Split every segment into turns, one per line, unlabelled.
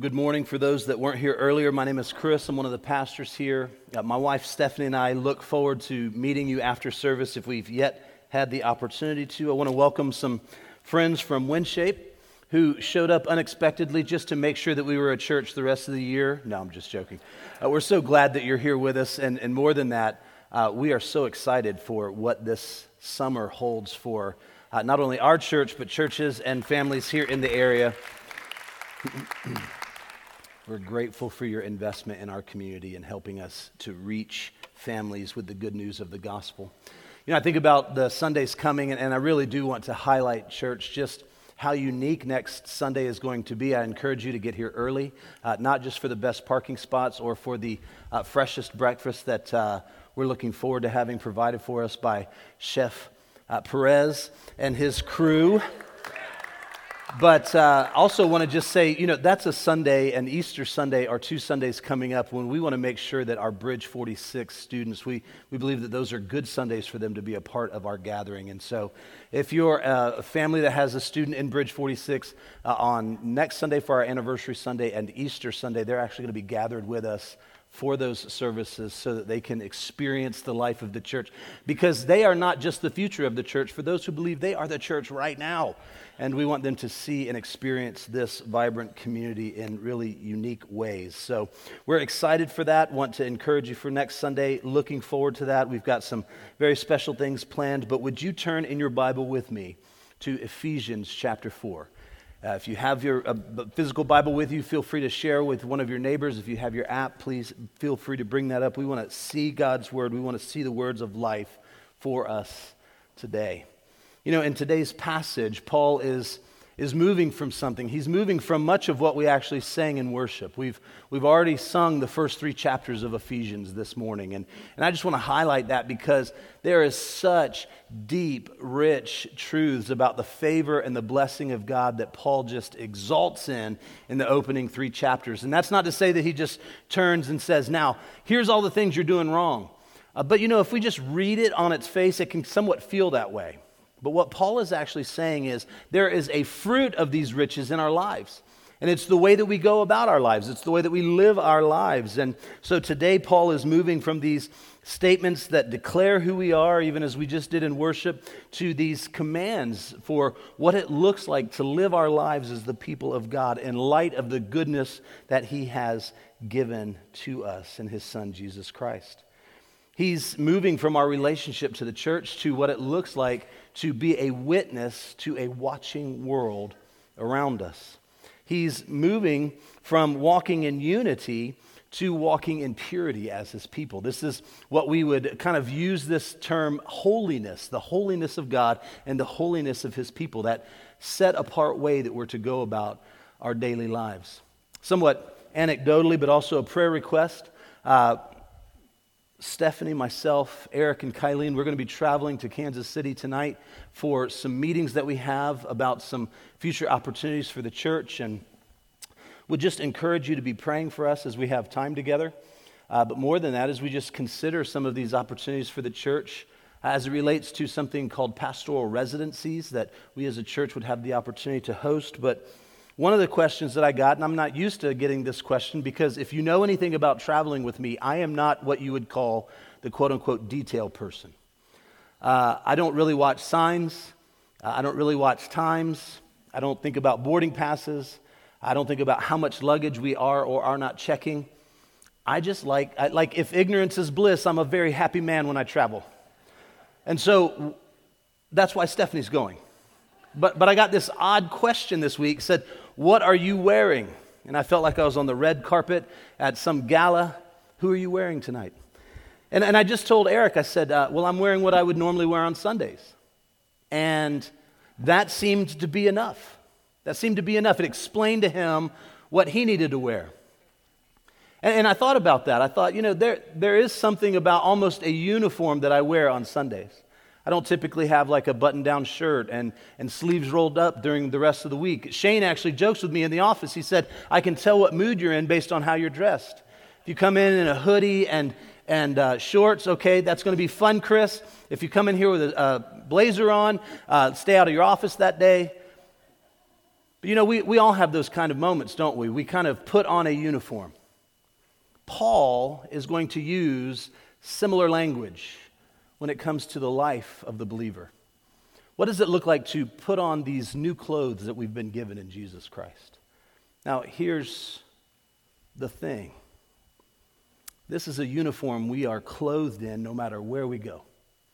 Good morning. For those that weren't here earlier, my name is Chris. I'm one of the pastors here. My wife Stephanie and I look forward to meeting you after service if we've yet had the opportunity to. I want to welcome some friends from WinShape who showed up unexpectedly just to make sure that we were at church the rest of the year. No, I'm just joking. We're so glad that you're here with us, and more than that, we are so excited for what this summer holds for not only our church, but churches and families here in the area. We're grateful for your investment in our community and helping us to reach families with the good news of the gospel. You know, I think about the Sundays coming, and I really do want to highlight, church, just how unique next Sunday is going to be. I encourage you to get here early, not just for the best parking spots or for the freshest breakfast that we're looking forward to having provided for us by Chef Perez and his crew. But also want to just say, you know, that's a Sunday, and Easter Sunday are two Sundays coming up when we want to make sure that our Bridge 46 students, we believe that those are good Sundays for them to be a part of our gathering. And so if you're a family that has a student in Bridge 46 on next Sunday for our anniversary Sunday and Easter Sunday, they're actually going to be gathered with us for those services so that they can experience the life of the church, because they are not just the future of the church. For those who believe, they are the church right now, and we want them to see and experience this vibrant community in really unique ways. So we're excited for that, want to encourage you for next Sunday, looking forward to that. We've got some very special things planned, but would you turn in your Bible with me to Ephesians chapter 4. If you have your physical Bible with you, feel free to share with one of your neighbors. If you have your app, please feel free to bring that up. We want to see God's word. We want to see the words of life for us today. You know, in today's passage, Paul is moving from something. He's moving from much of what we actually sang in worship. We've already sung the first 3 chapters of Ephesians this morning, and I just want to highlight that because there is such deep, rich truths about the favor and the blessing of God that Paul just exalts in the opening 3 chapters. And that's not to say that he just turns and says, now, here's all the things you're doing wrong. But you know, if we just read it on its face, it can somewhat feel that way. But what Paul is actually saying is there is a fruit of these riches in our lives. And it's the way that we go about our lives. It's the way that we live our lives. And so today Paul is moving from these statements that declare who we are, even as we just did in worship, to these commands for what it looks like to live our lives as the people of God in light of the goodness that he has given to us in his Son, Jesus Christ. He's moving from our relationship to the church to what it looks like to be a witness to a watching world around us. He's moving from walking in unity to walking in purity as his people. This is what we would kind of use this term holiness, the holiness of God and the holiness of his people, that set apart way that we're to go about our daily lives. Somewhat anecdotally, but also a prayer request. Stephanie, myself, Eric, and Kylene, we're going to be traveling to Kansas City tonight for some meetings that we have about some future opportunities for the church, and would just encourage you to be praying for us as we have time together. But more than that, as we just consider some of these opportunities for the church as it relates to something called pastoral residencies that we as a church would have the opportunity to host. But one of the questions that I got, and I'm not used to getting this question because if you know anything about traveling with me, I am not what you would call the quote-unquote detail person. I don't really watch signs. I don't really watch times. I don't think about boarding passes. I don't think about how much luggage we are or are not checking. I just like if ignorance is bliss, I'm a very happy man when I travel. And so that's why Stephanie's going. But I got this odd question this week, said, what are you wearing? And I felt like I was on the red carpet at some gala. Who are you wearing tonight? And I just told Eric, I said, well, I'm wearing what I would normally wear on Sundays. And that seemed to be enough. That seemed to be enough. It explained to him what he needed to wear. And I thought about that. I thought, you know, there is something about almost a uniform that I wear on Sundays. I don't typically have like a button-down shirt and sleeves rolled up during the rest of the week. Shane actually jokes with me in the office. He said, I can tell what mood you're in based on how you're dressed. If you come in a hoodie and shorts, okay, that's going to be fun, Chris. If you come in here with a blazer on, stay out of your office that day. But we all have those kind of moments, don't we? We kind of put on a uniform. Paul is going to use similar language when it comes to the life of the believer. What does it look like to put on these new clothes that we've been given in Jesus Christ? Now, here's the thing. This is a uniform we are clothed in no matter where we go.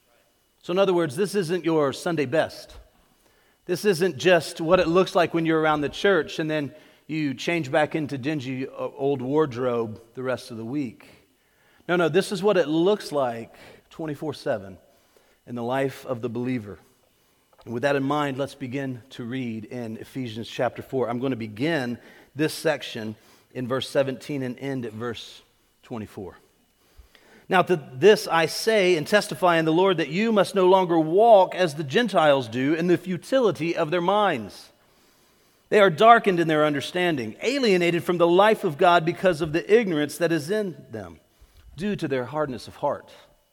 So in other words, this isn't your Sunday best. This isn't just what it looks like when you're around the church and then you change back into dingy old wardrobe the rest of the week. No, this is what it looks like 24/7 in the life of the believer. And with that in mind, let's begin to read in Ephesians chapter 4. I'm going to begin this section in verse 17 and end at verse 24. Now to this I say and testify in the Lord that you must no longer walk as the Gentiles do in the futility of their minds. They are darkened in their understanding, alienated from the life of God because of the ignorance that is in them, due to their hardness of heart.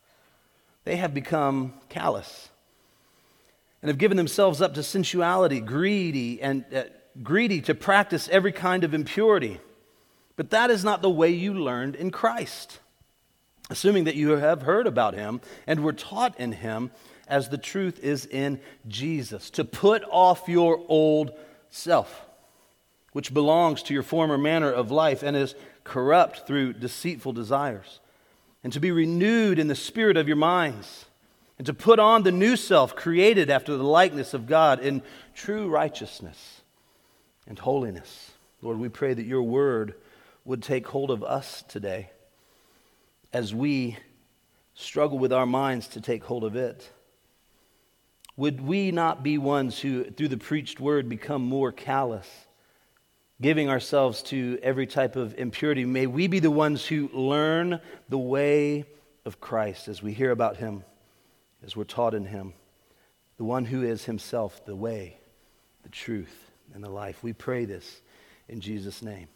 They have become callous and have given themselves up to sensuality, greedy to practice every kind of impurity. But that is not the way you learned in Christ, assuming that you have heard about him and were taught in him as the truth is in Jesus, to put off your old self, which belongs to your former manner of life and is corrupt through deceitful desires, and to be renewed in the spirit of your minds, and to put on the new self created after the likeness of God in true righteousness and holiness. Lord, we pray that your word would take hold of us today as we struggle with our minds to take hold of it. Would we not be ones who, through the preached word, become more callous, giving ourselves to every type of impurity? May we be the ones who learn the way of Christ as we hear about him, as we're taught in him, the one who is himself the way, the truth, and the life. We pray this in Jesus' name.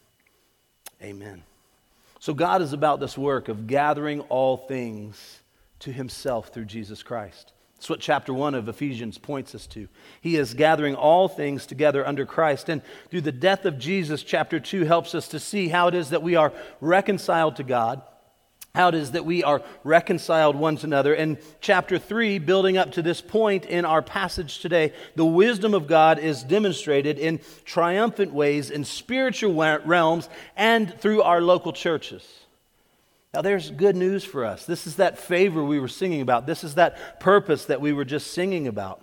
Amen. So God is about this work of gathering all things to himself through Jesus Christ. That's what chapter 1 of Ephesians points us to. He is gathering all things together under Christ. And through the death of Jesus, chapter 2 helps us to see how it is that we are reconciled to God, how it is that we are reconciled one to another. And chapter 3, building up to this point in our passage today, the wisdom of God is demonstrated in triumphant ways in spiritual realms and through our local churches. Now there's good news for us. This is that favor we were singing about. This is that purpose that we were just singing about.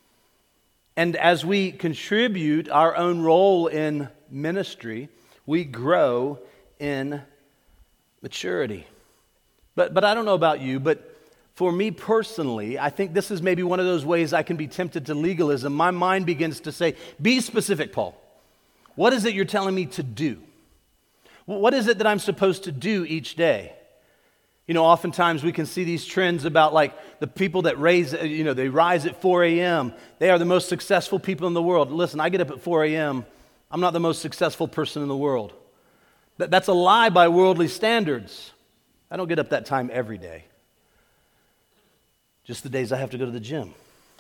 And as we contribute our own role in ministry, we grow in maturity. But I don't know about you, but for me personally, I think this is maybe one of those ways I can be tempted to legalism. My mind begins to say, be specific, Paul. What is it you're telling me to do? What is it that I'm supposed to do each day? Oftentimes we can see these trends about like the people that they rise at 4 a.m. They are the most successful people in the world. Listen, I get up at 4 a.m. I'm not the most successful person in the world. That's a lie by worldly standards. I don't get up that time every day. Just the days I have to go to the gym.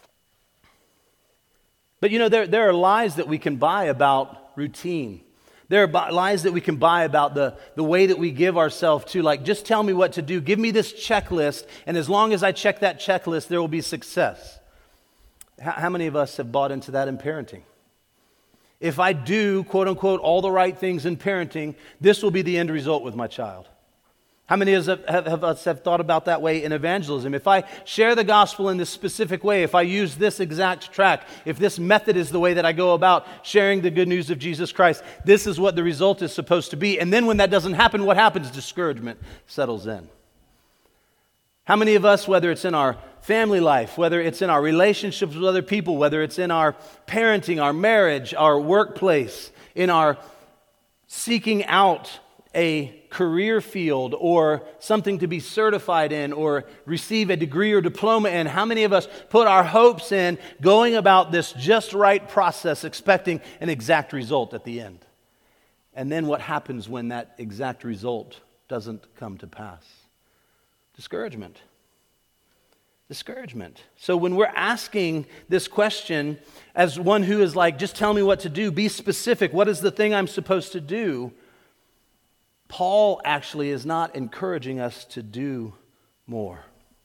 But there are lies that we can buy about routine. There are lies that we can buy about the way that we give ourselves to, like, just tell me what to do. Give me this checklist, and as long as I check that checklist, there will be success. How many of us have bought into that in parenting? If I do, quote unquote, all the right things in parenting, this will be the end result with my child. How many of us have thought about that way in evangelism? If I share the gospel in this specific way, if I use this exact track, if this method is the way that I go about sharing the good news of Jesus Christ, this is what the result is supposed to be. And then when that doesn't happen, what happens? Discouragement settles in. How many of us, whether it's in our family life, whether it's in our relationships with other people, whether it's in our parenting, our marriage, our workplace, in our seeking out a career field or something to be certified in or receive a degree or diploma in, how many of us put our hopes in going about this just right process, expecting an exact result at the end? And then what happens when that exact result doesn't come to pass? Discouragement. Discouragement. So when we're asking this question as one who is like, just tell me what to do, be specific, what is the thing I'm supposed to do? Paul actually is not encouraging us to do more.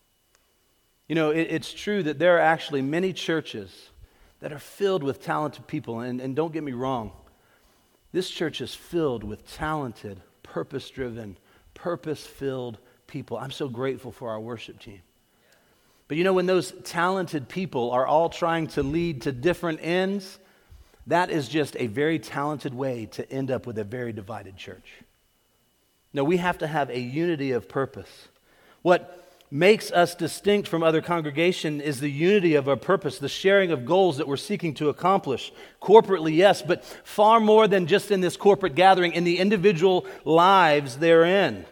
You know, it's true that there are actually many churches that are filled with talented people, and don't get me wrong, this church is filled with talented, purpose-driven, purpose-filled people. I'm so grateful for our worship team. But you know, when those talented people are all trying to lead to different ends, that is just a very talented way to end up with a very divided church. No, we have to have a unity of purpose. What makes us distinct from other congregation is the unity of our purpose, the sharing of goals that we're seeking to accomplish. Corporately, yes, but far more than just in this corporate gathering, in the individual lives therein.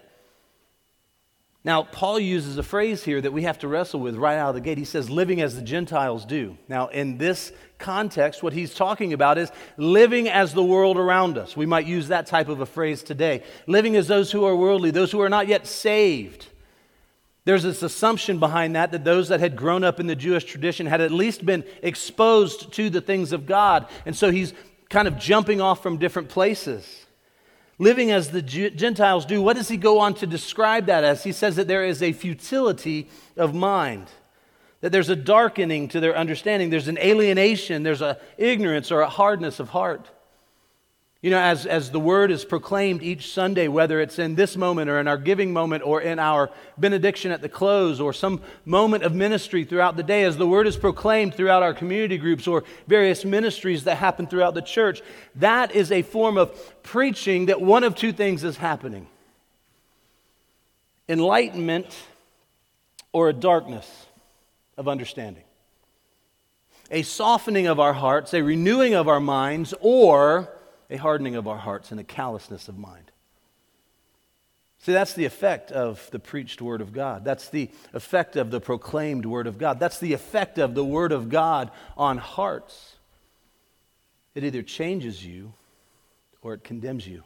Now, Paul uses a phrase here that we have to wrestle with right out of the gate. He says, living as the Gentiles do. Now, in this context, what he's talking about is living as the world around us. We might use that type of a phrase today. Living as those who are worldly, those who are not yet saved. There's this assumption behind that those that had grown up in the Jewish tradition had at least been exposed to the things of God. And so he's kind of jumping off from different places. Living as the Gentiles do, what does he go on to describe that as? He says that there is a futility of mind, that there's a darkening to their understanding, there's an alienation, there's an ignorance or a hardness of heart. You know, as the word is proclaimed each Sunday, whether it's in this moment or in our giving moment or in our benediction at the close or some moment of ministry throughout the day, as the word is proclaimed throughout our community groups or various ministries that happen throughout the church, that is a form of preaching that one of two things is happening. Enlightenment or a darkness of understanding. A softening of our hearts, a renewing of our minds, or a hardening of our hearts and a callousness of mind. See, that's the effect of the preached Word of God. That's the effect of the proclaimed Word of God. That's the effect of the Word of God on hearts. It either changes you or it condemns you.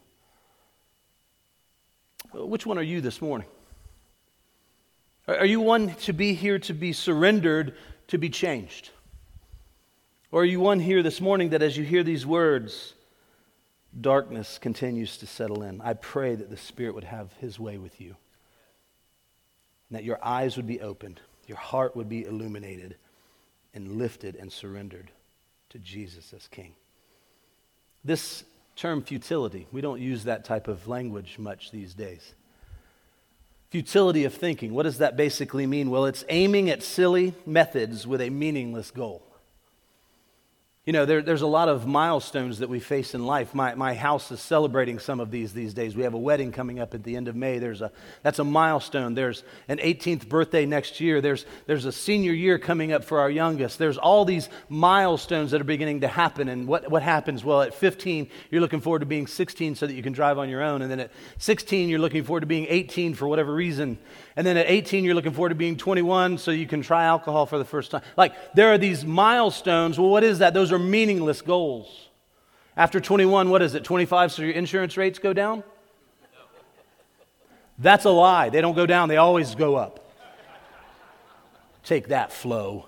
Which one are you this morning? Are you one to be here to be surrendered, to be changed? Or are you one here this morning that as you hear these words, darkness continues to settle in? I pray that the Spirit would have His way with you. And that your eyes would be opened, your heart would be illuminated and lifted and surrendered to Jesus as King. This term futility, we don't use that type of language much these days. Futility of thinking, what does that basically mean? Well, it's aiming at silly methods with a meaningless goal. You know, there's a lot of milestones that we face in life. My house is celebrating some of these days. We have a wedding coming up at the end of May. That's a milestone. There's an 18th birthday next year. There's a senior year coming up for our youngest. There's all these milestones that are beginning to happen. And what happens? Well, at 15, you're looking forward to being 16 so that you can drive on your own. And then at 16, you're looking forward to being 18 for whatever reason. And then at 18, you're looking forward to being 21 so you can try alcohol for the first time. Like, there are these milestones. Well, what is that? Those are meaningless goals. After 21, what is it? 25, so your insurance rates go down? That's a lie. They don't go down. They always go up. Take that, Flo.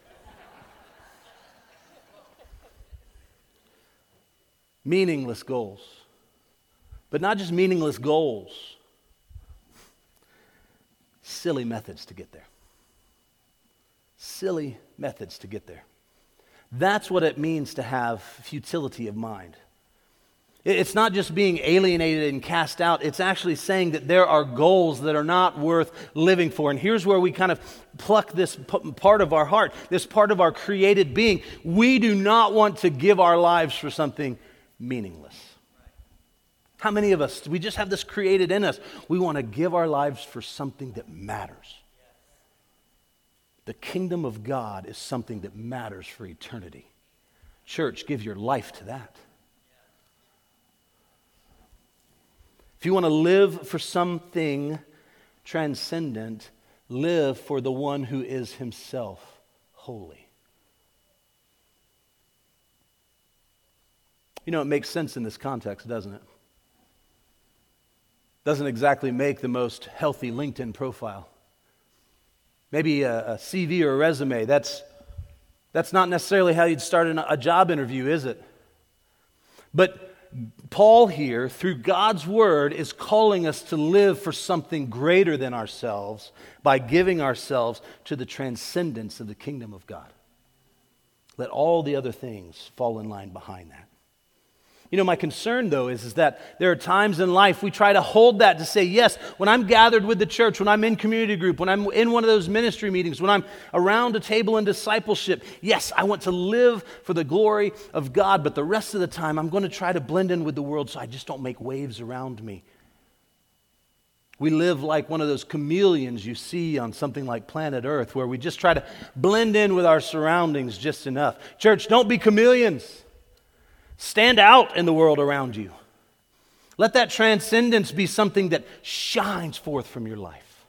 Meaningless goals. But not just meaningless goals. Silly methods to get there. Silly methods to get there. That's what it means to have futility of mind. It's not just being alienated and cast out. It's actually saying that there are goals that are not worth living for. And here's where we kind of pluck this part of our heart, this part of our created being. We do not want to give our lives for something meaningless. How many of us, we just have this created in us? We want to give our lives for something that matters. The kingdom of God is something that matters for eternity. Church, give your life to that. If you want to live for something transcendent, live for the one who is himself holy. You know, it makes sense in this context, doesn't it? Doesn't exactly make the most healthy LinkedIn profile. Maybe a CV or a resume. That's not necessarily how you'd start a job interview, is it? But Paul here, through God's word, is calling us to live for something greater than ourselves by giving ourselves to the transcendence of the kingdom of God. Let all the other things fall in line behind that. You know, my concern, though, is that there are times in life we try to hold that to say, yes, when I'm gathered with the church, when I'm in community group, when I'm in one of those ministry meetings, when I'm around a table in discipleship, yes, I want to live for the glory of God, but the rest of the time I'm going to try to blend in with the world so I just don't make waves around me. We live like one of those chameleons you see on something like planet Earth, where we just try to blend in with our surroundings just enough. Church, don't be chameleons. Stand out in the world around you. Let that transcendence be something that shines forth from your life.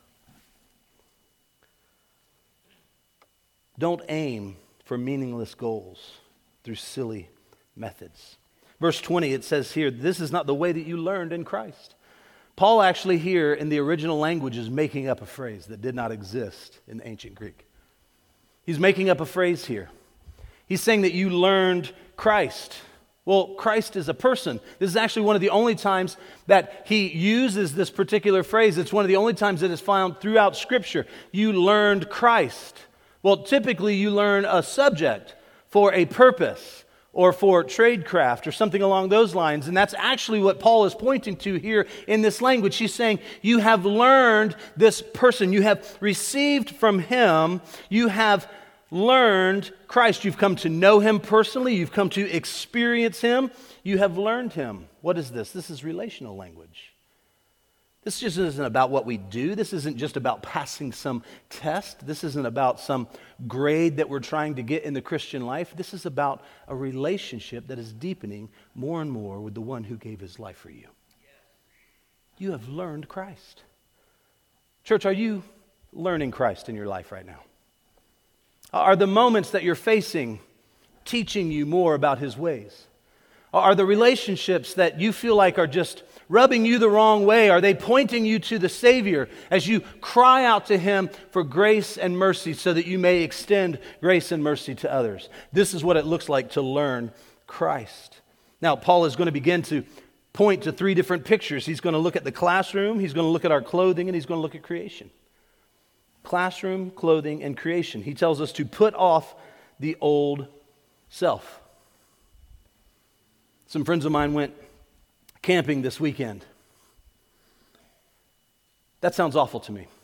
Don't aim for meaningless goals through silly methods. Verse 20, it says here, this is not the way that you learned in Christ. Paul actually here in the original language is making up a phrase that did not exist in ancient Greek. He's making up a phrase here. He's saying that you learned Christ. Well, Christ is a person. This is actually one of the only times that he uses this particular phrase. It's one of the only times that is found throughout Scripture. You learned Christ. Well, typically you learn a subject for a purpose or for tradecraft or something along those lines. And that's actually what Paul is pointing to here in this language. He's saying, you have learned this person. You have received from him. You have learned Christ. You've come to know him personally. You've come to experience him. You have learned him. What is this? This is relational language. This just isn't about what we do. This isn't just about passing some test. This isn't about some grade that we're trying to get in the Christian life. This is about a relationship that is deepening more and more with the one who gave his life for you. You have learned Christ. Church, are you learning Christ in your life right now? Are the moments that you're facing teaching you more about his ways? Are the relationships that you feel like are just rubbing you the wrong way, are they pointing you to the Savior as you cry out to him for grace and mercy so that you may extend grace and mercy to others? This is what it looks like to learn Christ. Now, Paul is going to begin to point to three different pictures. He's going to look at the classroom, he's going to look at our clothing, and he's going to look at creation. Classroom, clothing, and creation. He tells us to put off the old self. Some friends of mine went camping this weekend. That sounds awful to me.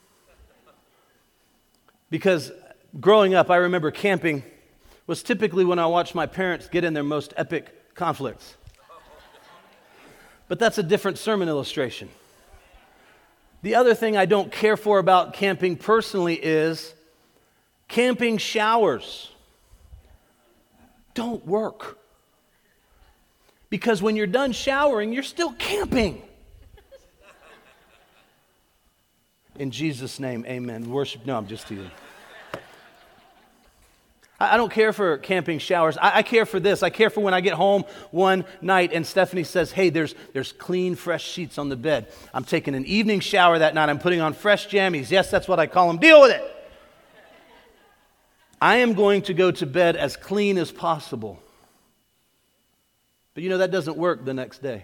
Because growing up, I remember camping was typically when I watched my parents get in their most epic conflicts. But that's a different sermon illustration. The other thing I don't care for about camping personally is camping showers don't work. Because when you're done showering, you're still camping. In Jesus' name, amen. Worship, no, I'm just teasing. I don't care for camping showers. I care for this. I care for when I get home one night and Stephanie says, hey, there's clean, fresh sheets on the bed. I'm taking an evening shower that night. I'm putting on fresh jammies. Yes, that's what I call them. Deal with it. I am going to go to bed as clean as possible. But you know, that doesn't work the next day.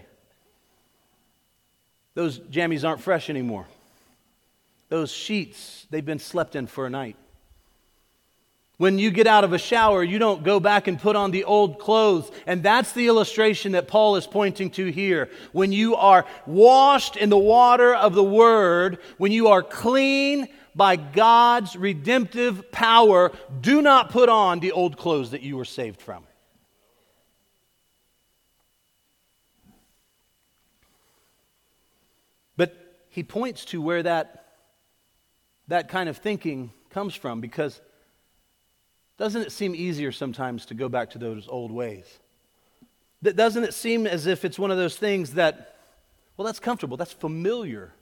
Those jammies aren't fresh anymore. Those sheets, they've been slept in for a night. When you get out of a shower, you don't go back and put on the old clothes. And that's the illustration that Paul is pointing to here. When you are washed in the water of the Word, when you are clean by God's redemptive power, do not put on the old clothes that you were saved from. But he points to where that kind of thinking comes from, because doesn't it seem easier sometimes to go back to those old ways? Doesn't it seem as if it's one of those things that, well, that's comfortable, that's familiar?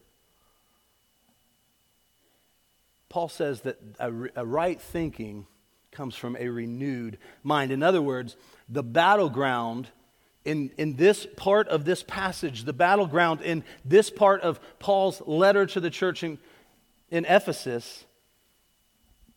Paul says that a right thinking comes from a renewed mind. In other words, the battleground in this part of this passage, the battleground in this part of Paul's letter to the church in Ephesus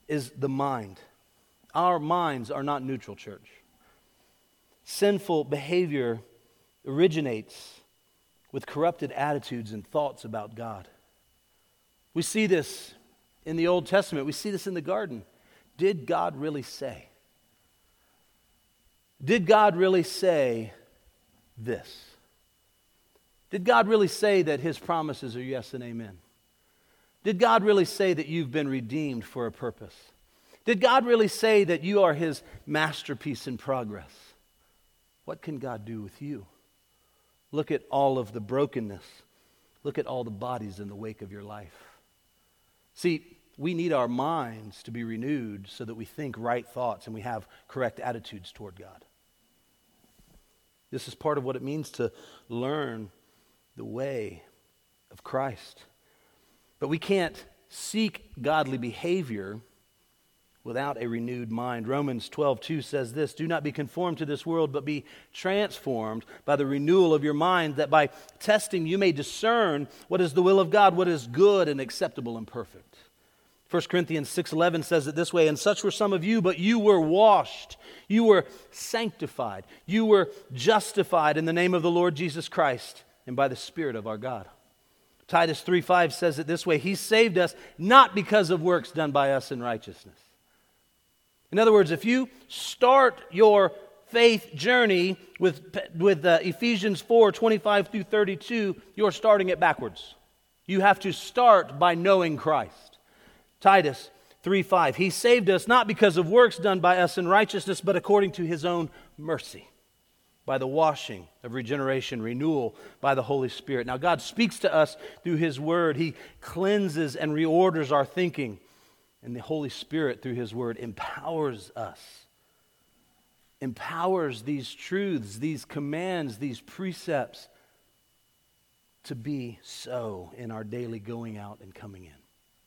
is the mind. Our minds are not neutral, church. Sinful behavior originates with corrupted attitudes and thoughts about God. We see this in the Old Testament. We see this in the garden. Did God really say? Did God really say this? Did God really say that His promises are yes and amen? Did God really say that you've been redeemed for a purpose? Did God really say that you are His masterpiece in progress? What can God do with you? Look at all of the brokenness. Look at all the bodies in the wake of your life. See, we need our minds to be renewed so that we think right thoughts and we have correct attitudes toward God. This is part of what it means to learn the way of Christ. But we can't seek godly behavior without a renewed mind. Romans 12:2 says this, "Do not be conformed to this world, but be transformed by the renewal of your mind, that by testing you may discern what is the will of God, what is good and acceptable and perfect." 1 Corinthians 6:11 says it this way, "And such were some of you, but you were washed, you were sanctified, you were justified in the name of the Lord Jesus Christ and by the Spirit of our God." Titus 3:5 says it this way, "He saved us not because of works done by us in righteousness." In other words, if you start your faith journey with Ephesians 4:25 through 32, you're starting it backwards. You have to start by knowing Christ. Titus 3:5, "He saved us not because of works done by us in righteousness, but according to His own mercy, by the washing of regeneration, renewal by the Holy Spirit." Now, God speaks to us through His Word. He cleanses and reorders our thinking. And the Holy Spirit, through His Word, empowers us. Empowers these truths, these commands, these precepts to be so in our daily going out and coming in.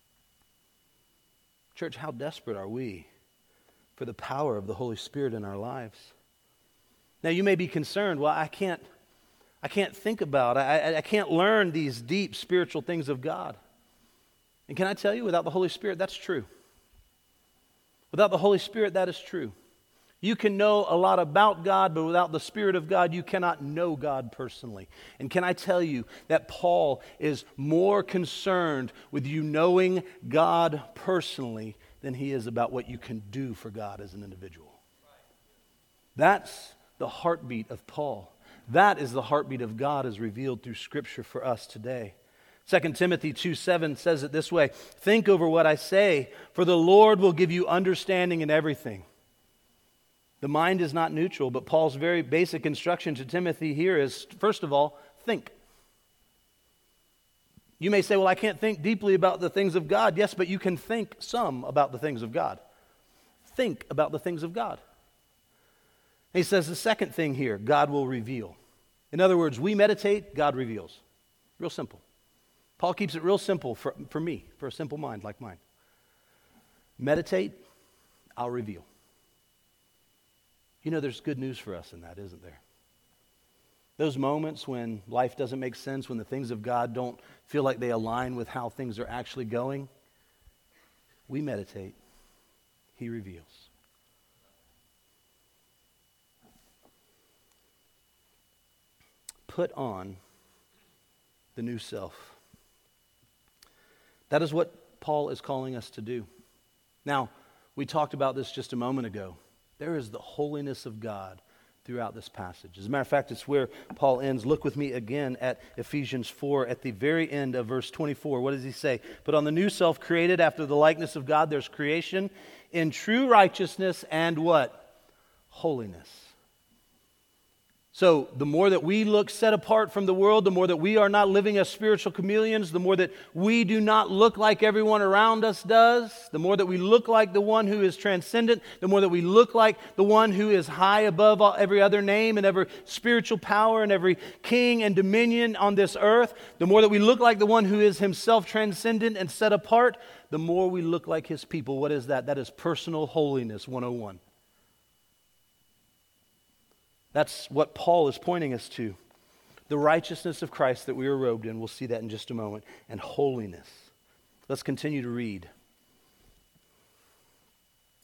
Church, how desperate are we for the power of the Holy Spirit in our lives? Now, you may be concerned, well, I can't think about, I can't learn these deep spiritual things of God. And can I tell you, without the Holy Spirit, that's true. Without the Holy Spirit, that is true. You can know a lot about God, but without the Spirit of God, you cannot know God personally. And can I tell you that Paul is more concerned with you knowing God personally than he is about what you can do for God as an individual. That's the heartbeat of Paul. That is the heartbeat of God as revealed through Scripture for us today. 2 Timothy 2:7 says it this way, "Think over what I say, for the Lord will give you understanding in everything." The mind is not neutral, but Paul's very basic instruction to Timothy here is, first of all, think. You may say, well, I can't think deeply about the things of God. Yes, but you can think some about the things of God. Think about the things of God. And he says the second thing here, God will reveal. In other words, we meditate, God reveals. Real simple. Paul keeps it real simple for me, for a simple mind like mine. Meditate, I'll reveal. You know, there's good news for us in that, isn't there? Those moments when life doesn't make sense, when the things of God don't feel like they align with how things are actually going, we meditate, He reveals. Put on the new self. That is what Paul is calling us to do. Now, we talked about this just a moment ago. There is the holiness of God throughout this passage. As a matter of fact, it's where Paul ends. Look with me again at Ephesians 4 at the very end of verse 24. What does he say? Put on the new self created after the likeness of God. There's creation in true righteousness and what? Holiness. So the more that we look set apart from the world, the more that we are not living as spiritual chameleons, the more that we do not look like everyone around us does, the more that we look like the one who is transcendent, the more that we look like the one who is high above every other name and every spiritual power and every king and dominion on this earth, the more that we look like the one who is himself transcendent and set apart, the more we look like his people. What is that? That is personal holiness 101. That's what Paul is pointing us to. The righteousness of Christ that we are robed in. We'll see that in just a moment. And holiness. Let's continue to read.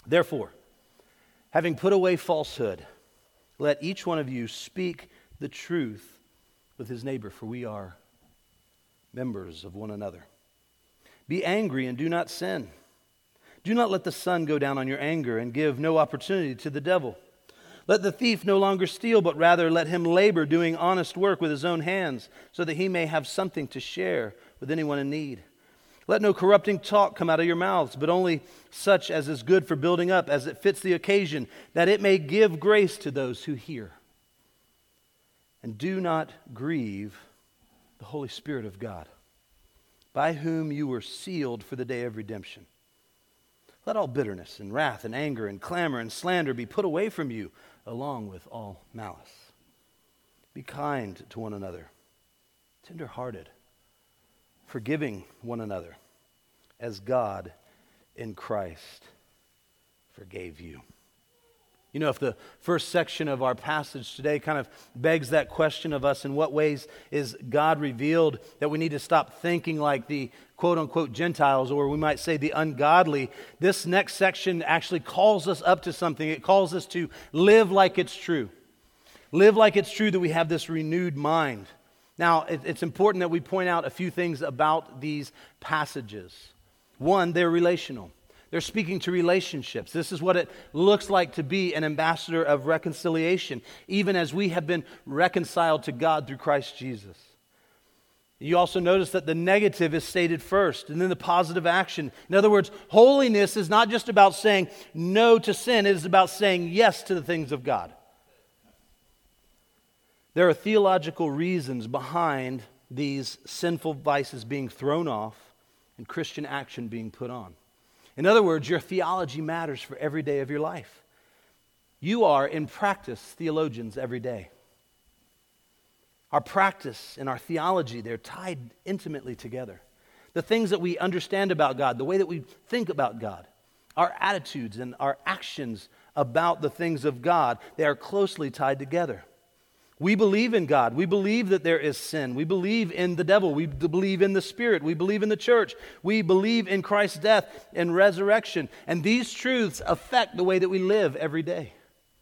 Therefore, having put away falsehood, let each one of you speak the truth with his neighbor, for we are members of one another. Be angry and do not sin. Do not let the sun go down on your anger, and give no opportunity to the devil. Let the thief no longer steal, but rather let him labor, doing honest work with his own hands, so that he may have something to share with anyone in need. Let no corrupting talk come out of your mouths, but only such as is good for building up, as it fits the occasion, that it may give grace to those who hear. And do not grieve the Holy Spirit of God, by whom you were sealed for the day of redemption. Let all bitterness and wrath and anger and clamor and slander be put away from you, along with all malice. Be kind to one another, tender-hearted, forgiving one another, as God in Christ forgave you. You know, if the first section of our passage today kind of begs that question of us, in what ways is God revealed that we need to stop thinking like the quote-unquote Gentiles, or we might say the ungodly, this next section actually calls us up to something. It calls us to live like it's true. Live like it's true that we have this renewed mind. Now, it's important that we point out a few things about these passages. One, they're relational. They're speaking to relationships. This is what it looks like to be an ambassador of reconciliation, even as we have been reconciled to God through Christ Jesus. You also notice that the negative is stated first, and then the positive action. In other words, holiness is not just about saying no to sin, it is about saying yes to the things of God. There are theological reasons behind these sinful vices being thrown off and Christian action being put on. In other words, your theology matters for every day of your life. You are, in practice, theologians every day. Our practice and our theology, they're tied intimately together. The things that we understand about God, the way that we think about God, our attitudes and our actions about the things of God, they are closely tied together. We believe in God. We believe that there is sin. We believe in the devil. We believe in the Spirit. We believe in the church. We believe in Christ's death and resurrection. And these truths affect the way that we live every day.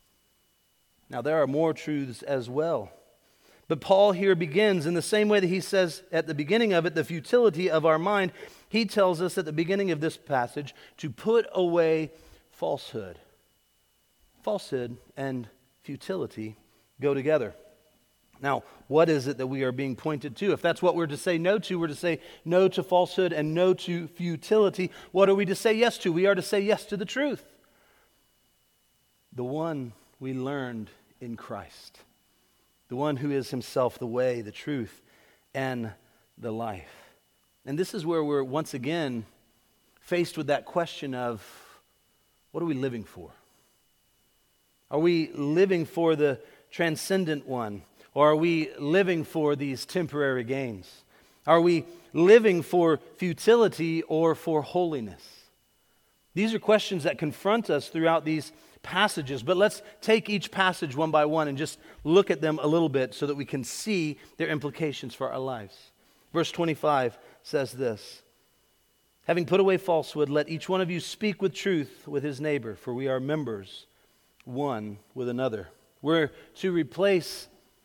Now, there are more truths as well. But Paul here begins in the same way that he says at the beginning of it, the futility of our mind. He tells us at the beginning of this passage to put away falsehood. Falsehood and futility go together. Now, what is it that we are being pointed to? If that's what we're to say no to, we're to say no to falsehood and no to futility. What are we to say yes to? We are to say yes to the truth. The one we learned in Christ. The one who is himself the way, the truth, and the life. And this is where we're once again faced with that question of, what are we living for? Are we living for the transcendent one? Or are we living for these temporary gains? Are we living for futility or for holiness? These are questions that confront us throughout these passages, but let's take each passage one by one and just look at them a little bit so that we can see their implications for our lives. Verse 25 says this, having put away falsehood, let each one of you speak with truth with his neighbor, for we are members one with another. We're to replace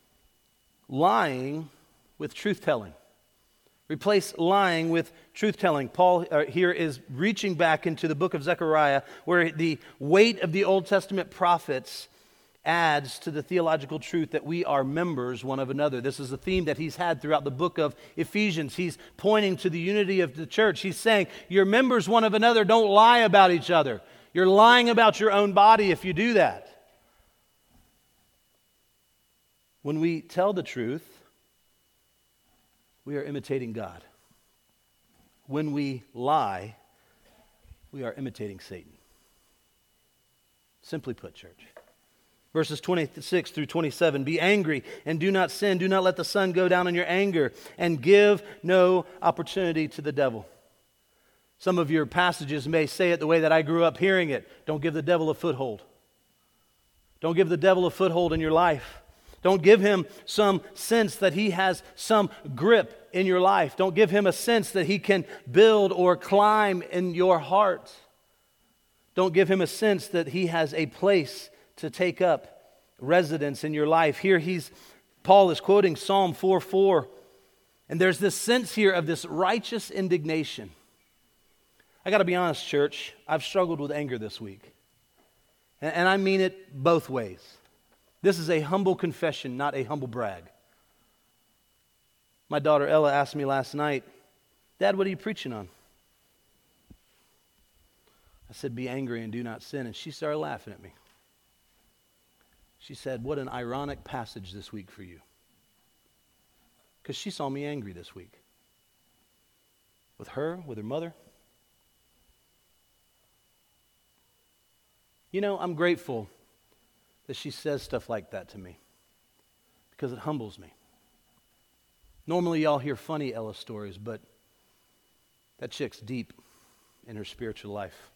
lying with truth-telling. Replace lying with truth-telling. Paul here is reaching back into the book of Zechariah, where the weight of the Old Testament prophets adds to the theological truth that we are members one of another. This is a theme that he's had throughout the book of Ephesians. He's pointing to the unity of the church. He's saying, you're members one of another. Don't lie about each other. You're lying about your own body if you do that. When we tell the truth, we are imitating God. When we lie, we are imitating Satan. Simply put, church. Verses 26 through 27, be angry and do not sin. Do not let the sun go down in your anger, and give no opportunity to the devil. Some of your passages may say it the way that I grew up hearing it. Don't give the devil a foothold. Don't give the devil a foothold in your life. Don't give him some sense that he has some grip in your life. Don't give him a sense that he can build or climb in your heart. Don't give him a sense that he has a place to take up residence in your life. Here Paul is quoting Psalm 4:4, and there's this sense here of this righteous indignation. I got to be honest, church, I've struggled with anger this week. And I mean it both ways. This is a humble confession, not a humble brag. My daughter Ella asked me last night, Dad, what are you preaching on? I said, be angry and do not sin. And she started laughing at me. She said, what an ironic passage this week for you. Because she saw me angry this week. With her mother. You know, I'm grateful that she says stuff like that to me. Because it humbles me. Normally y'all hear funny Ella stories, but that chick's deep in her spiritual life.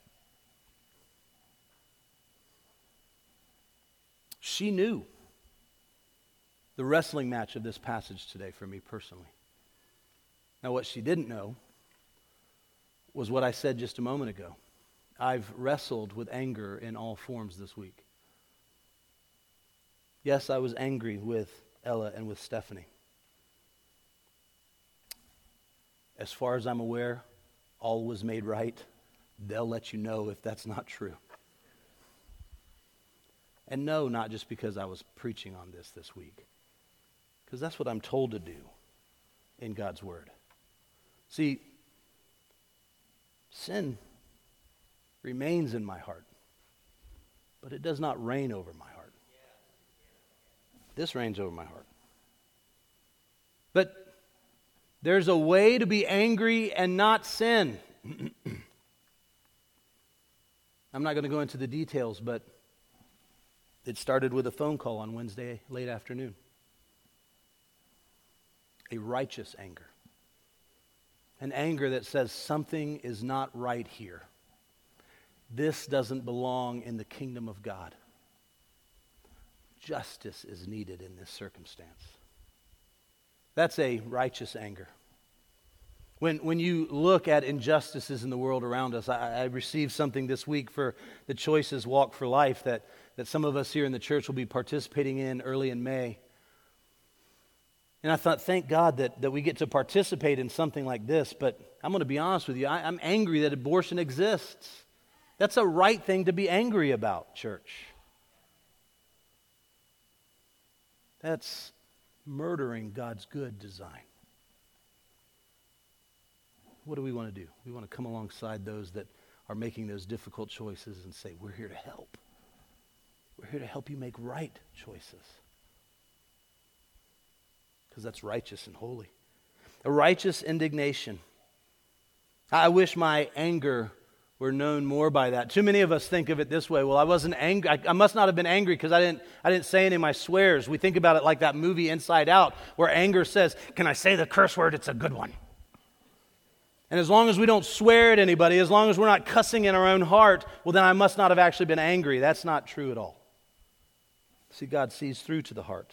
She knew the wrestling match of this passage today for me personally. Now, what she didn't know was what I said just a moment ago. I've wrestled with anger in all forms this week. Yes, I was angry with Ella and with Stephanie. As far as I'm aware, all was made right. They'll let you know if that's not true. And no, not just because I was preaching on this week. Because that's what I'm told to do in God's Word. See, sin remains in my heart, but it does not reign over my heart. This reigns over my heart. But there's a way to be angry and not sin. I'm not going to go into the details, but it started with a phone call on Wednesday late afternoon. A righteous anger. An anger that says something is not right here. This doesn't belong in the kingdom of God. Justice is needed in this circumstance. That's a righteous anger. When you look at injustices in the world around us, I received something this week for the Choices Walk for Life that some of us here in the church will be participating in early in May. And I thought, thank God that we get to participate in something like this, but I'm going to be honest with you, I'm angry that abortion exists. That's a right thing to be angry about, church. That's murdering God's good design. What do we want to do? We want to come alongside those that are making those difficult choices and say, we're here to help. We're here to help you make right choices. Because that's righteous and holy. A righteous indignation. I wish my anger were known more by that. Too many of us think of it this way. Well, I wasn't angry. I must not have been angry because I didn't say any of my swears. We think about it like that movie Inside Out, where anger says, can I say the curse word? It's a good one. And as long as we don't swear at anybody, as long as we're not cussing in our own heart, well, then I must not have actually been angry. That's not true at all. See, God sees through to the heart.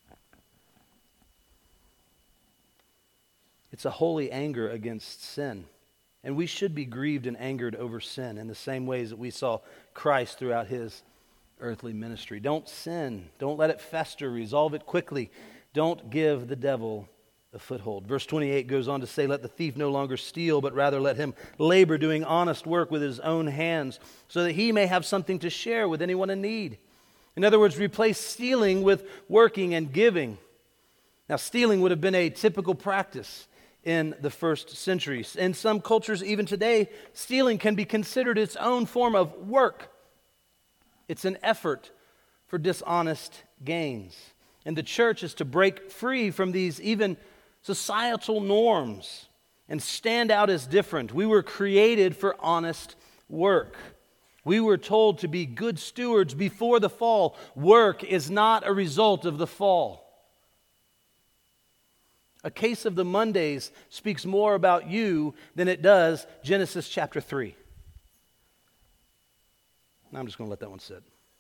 It's a holy anger against sin. And we should be grieved and angered over sin in the same ways that we saw Christ throughout his earthly ministry. Don't sin. Don't let it fester. Resolve it quickly. Don't give the devil a foothold. Verse 28 goes on to say, let the thief no longer steal, but rather let him labor doing honest work with his own hands, so that he may have something to share with anyone in need. In other words, replace stealing with working and giving. Now, stealing would have been a typical practice in the first century. In some cultures, even today, stealing can be considered its own form of work. It's an effort for dishonest gains. And the church is to break free from these even societal norms and stand out as different. We were created for honest work. We were told to be good stewards before the fall. Work is not a result of the fall. A case of the Mondays speaks more about you than it does Genesis chapter 3. Now I'm just going to let that one sit.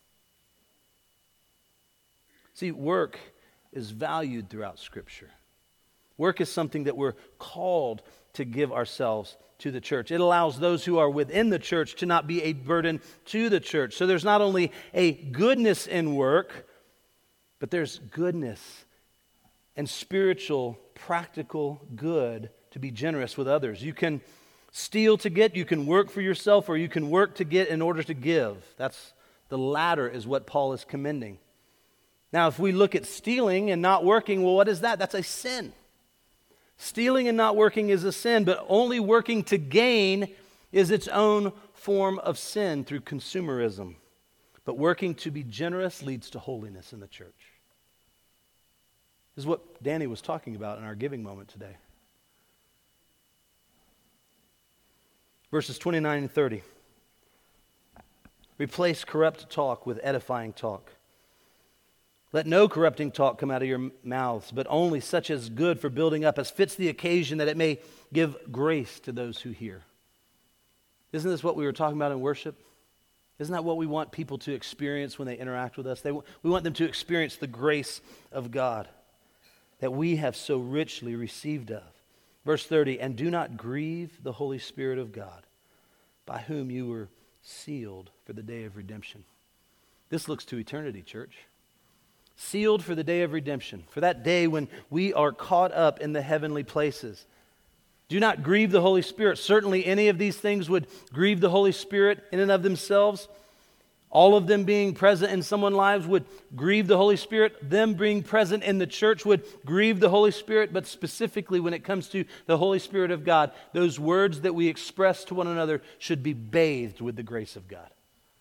See, work is valued throughout Scripture. Work is something that we're called to give ourselves to the church. It allows those who are within the church to not be a burden to the church. So there's not only a goodness in work, but there's goodness and spiritual, practical good to be generous with others. You can steal to get, you can work for yourself, or you can work to get in order to give. That's the latter is what Paul is commending. Now, if we look at stealing and not working, well, what is that? That's a sin. Stealing and not working is a sin, but only working to gain is its own form of sin through consumerism. But working to be generous leads to holiness in the church. This is what Danny was talking about in our giving moment today. Verses 29 and 30. Replace corrupt talk with edifying talk. Let no corrupting talk come out of your mouths, but only such as good for building up, as fits the occasion, that it may give grace to those who hear. Isn't this what we were talking about in worship? Isn't that what we want people to experience when they interact with us? We want them to experience the grace of God that we have so richly received of. Verse 30, and do not grieve the Holy Spirit of God, by whom you were sealed for the day of redemption. This looks to eternity, church. Sealed for the day of redemption, for that day when we are caught up in the heavenly places. Do not grieve the Holy Spirit. Certainly any of these things would grieve the Holy Spirit in and of themselves. All of them being present in someone's lives would grieve the Holy Spirit. Them being present in the church would grieve the Holy Spirit. But specifically when it comes to the Holy Spirit of God, those words that we express to one another should be bathed with the grace of God.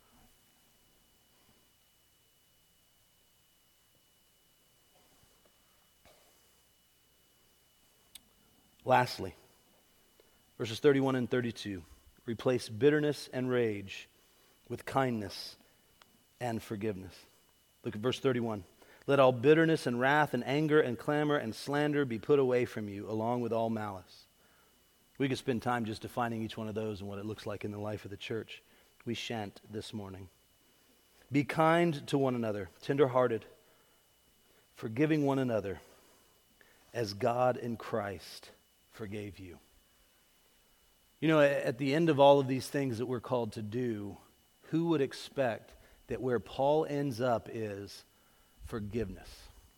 Lastly, verses 31 and 32, replace bitterness and rage with kindness and forgiveness. Look at verse 31. Let all bitterness and wrath and anger and clamor and slander be put away from you, along with all malice. We could spend time just defining each one of those and what it looks like in the life of the church. We shan't this morning. Be kind to one another, tender-hearted, forgiving one another, as God in Christ forgave you. You know, at the end of all of these things that we're called to do, who would expect that where Paul ends up is forgiveness?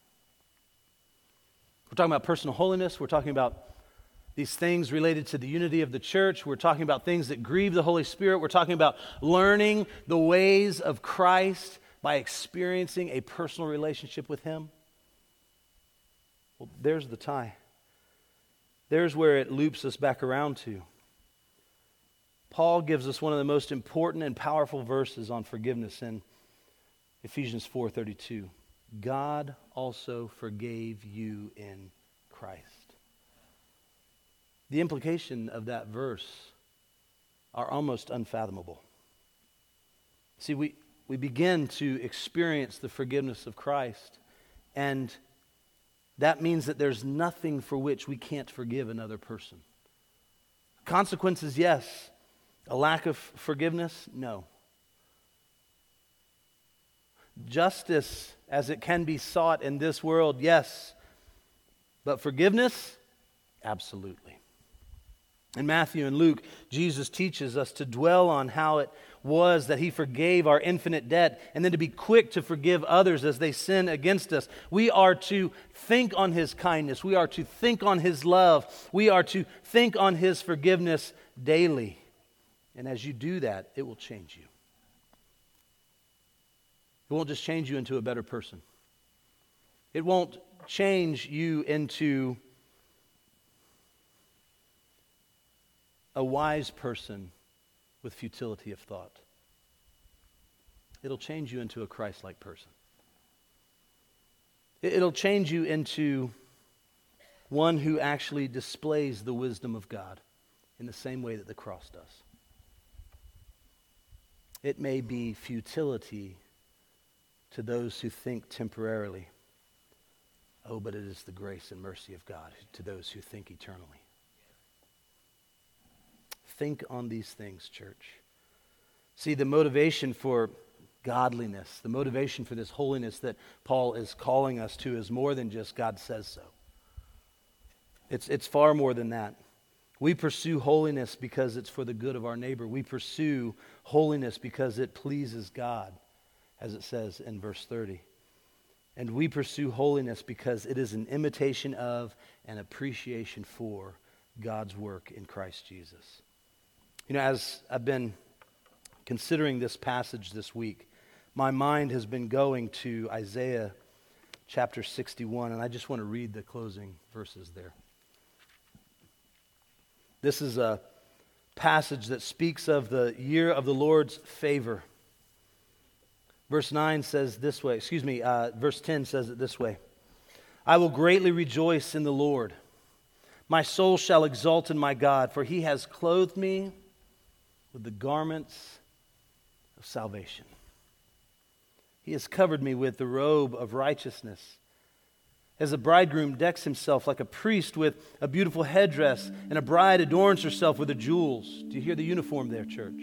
We're talking about personal holiness. We're talking about these things related to the unity of the church. We're talking about things that grieve the Holy Spirit. We're talking about learning the ways of Christ by experiencing a personal relationship with Him. Well, there's the tie. There's where it loops us back around to. Paul gives us one of the most important and powerful verses on forgiveness in Ephesians 4:32. God also forgave you in Christ. The implication of that verse are almost unfathomable. See, we begin to experience the forgiveness of Christ, and that means that there's nothing for which we can't forgive another person. Consequences, yes. A lack of forgiveness, no. Justice, as it can be sought in this world, yes. But forgiveness, absolutely. In Matthew and Luke, Jesus teaches us to dwell on how it was that He forgave our infinite debt, and then to be quick to forgive others as they sin against us. We are to think on His kindness. We are to think on His love. We are to think on His forgiveness daily. And as you do that, it will change you. It won't just change you into a better person. It won't change you into a wise person with futility of thought. It'll change you into a Christ-like person. It'll change you into one who actually displays the wisdom of God in the same way that the cross does. It may be futility to those who think temporarily. Oh, but it is the grace and mercy of God to those who think eternally. Think on these things, church. See, the motivation for godliness, the motivation for this holiness that Paul is calling us to is more than just God says so. It's far more than that. We pursue holiness because it's for the good of our neighbor. We pursue holiness because it pleases God, as it says in verse 30. And we pursue holiness because it is an imitation of and appreciation for God's work in Christ Jesus. You know, as I've been considering this passage this week, my mind has been going to Isaiah chapter 61, and I just want to read the closing verses there. This is a passage that speaks of the year of the Lord's favor. Verse 9 says this way, verse 10 says it this way. I will greatly rejoice in the Lord. My soul shall exult in my God, for he has clothed me with the garments of salvation. He has covered me with the robe of righteousness. As a bridegroom decks himself like a priest with a beautiful headdress, and a bride adorns herself with her jewels. Do you hear the uniform there, church?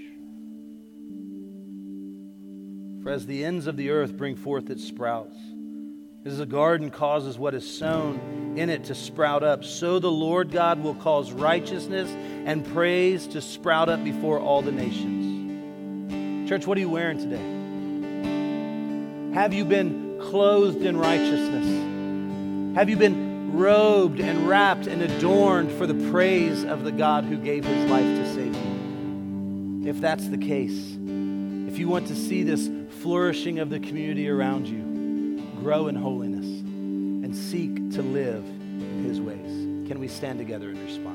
For as the ends of the earth bring forth its sprouts, as a garden causes what is sown in it to sprout up, so the Lord God will cause righteousness and praise to sprout up before all the nations. Church, what are you wearing today? Have you been clothed in righteousness? Have you been robed and wrapped and adorned for the praise of the God who gave his life to save you? If that's the case, if you want to see this flourishing of the community around you, grow in holiness and seek to live in his ways. Can we stand together and respond?